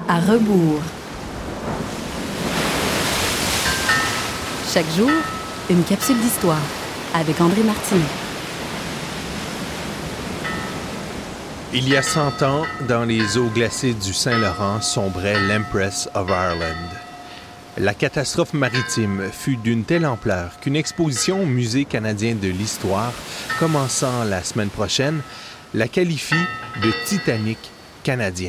À rebours. Chaque jour, une capsule d'histoire avec André Martineau. Il y a 100 ans, dans les eaux glacées du Saint-Laurent, sombrait l'Empress of Ireland. La catastrophe maritime fut d'une telle ampleur qu'une exposition au Musée canadien de l'histoire, commençant la semaine prochaine, la qualifie de Titanic canadien.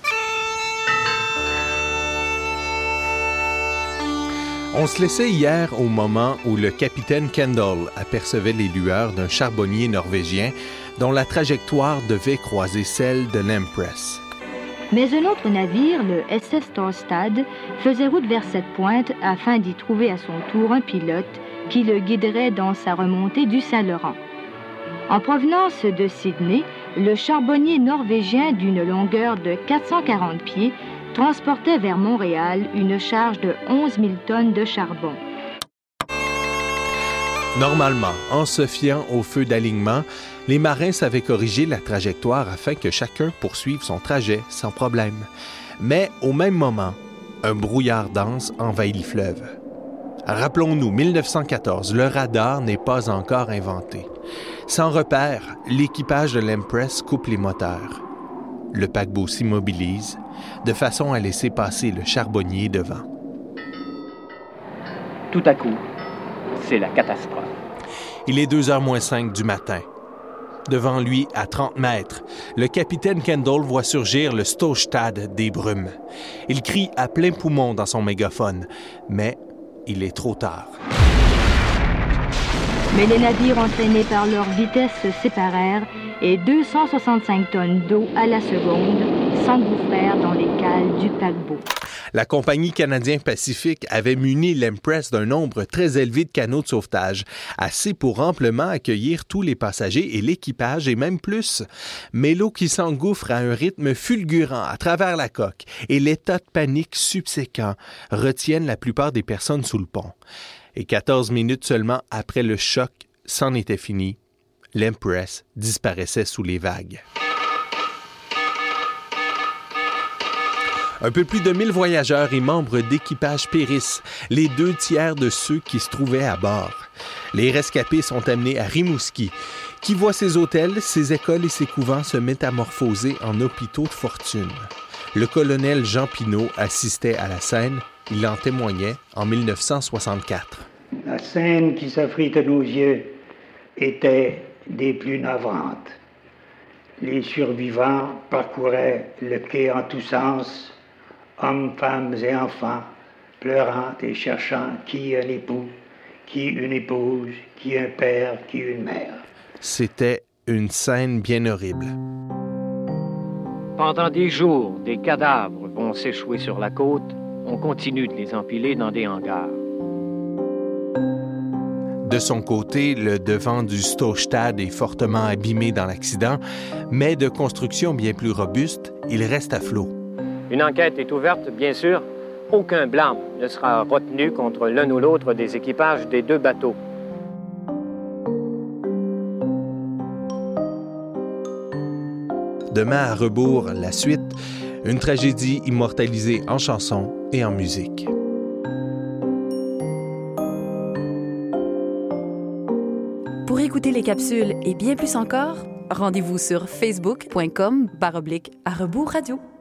On se laissait hier au moment où le capitaine Kendall apercevait les lueurs d'un charbonnier norvégien dont la trajectoire devait croiser celle de l'Empress. Mais un autre navire, le SS Torstad, faisait route vers cette pointe afin d'y trouver à son tour un pilote qui le guiderait dans sa remontée du Saint-Laurent. En provenance de Sydney, le charbonnier norvégien d'une longueur de 440 pieds transportait vers Montréal une charge de 11 000 tonnes de charbon. Normalement, en se fiant au feu d'alignement, les marins savaient corriger la trajectoire afin que chacun poursuive son trajet sans problème. Mais au même moment, un brouillard dense envahit le fleuve. Rappelons-nous, 1914, le radar n'est pas encore inventé. Sans repère, l'équipage de l'Empress coupe les moteurs. Le paquebot s'immobilise, de façon à laisser passer le charbonnier devant. Tout à coup, c'est la catastrophe. Il est 2h moins 5 du matin. Devant lui, à 30 mètres, le capitaine Kendall voit surgir le Stostad des brumes. Il crie à plein poumon dans son mégaphone, mais il est trop tard. Mais les navires entraînés par leur vitesse se séparèrent et 265 tonnes d'eau à la seconde s'engouffrèrent dans les cales du paquebot. La compagnie canadienne Pacifique avait muni l'Empress d'un nombre très élevé de canots de sauvetage, assez pour amplement accueillir tous les passagers et l'équipage et même plus. Mais l'eau qui s'engouffre à un rythme fulgurant à travers la coque et l'état de panique subséquent retiennent la plupart des personnes sous le pont. Et 14 minutes seulement après le choc, c'en était fini. L'Empress disparaissait sous les vagues. Un peu plus de 1000 voyageurs et membres d'équipage périssent, les 2/3 de ceux qui se trouvaient à bord. Les rescapés sont amenés à Rimouski, qui voit ses hôtels, ses écoles et ses couvents se métamorphoser en hôpitaux de fortune. Le colonel Jean Pinault assistait à la scène. Il en témoignait en 1964. La scène qui s'offrit à nos yeux était des plus navrantes. Les survivants parcouraient le quai en tous sens, hommes, femmes et enfants, pleurant et cherchant qui un époux, qui une épouse, qui un père, qui une mère. C'était une scène bien horrible. Pendant des jours, des cadavres vont s'échouer sur la côte. On continue de les empiler dans des hangars. De son côté, le devant du Stostad est fortement abîmé dans l'accident, mais de construction bien plus robuste, il reste à flot. Une enquête est ouverte, bien sûr. Aucun blâme ne sera retenu contre l'un ou l'autre des équipages des deux bateaux. Demain à rebours, la suite, une tragédie immortalisée en chansons et en musique. Pour écouter les capsules et bien plus encore, rendez-vous sur facebook.com/à rebours radio.